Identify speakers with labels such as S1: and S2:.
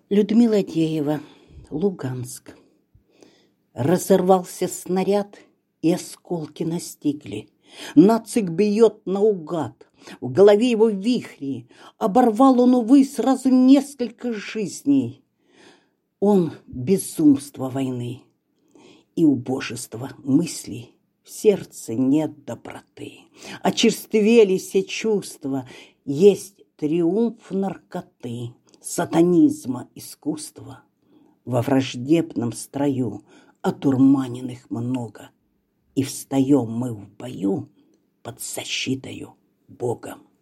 S1: Людмила Деева, Луганск. Разорвался снаряд, и осколки настигли. Нацик бьет наугад, в голове его вихри. Оборвал он, увы, сразу несколько жизней. Он безумство войны и убожество мыслей. В сердце нет доброты, очерствели все чувства. Есть триумф наркоты, сатанизма, искусства. Во враждебном строю одурманенных много, и встаем мы в бою под защитою Бога.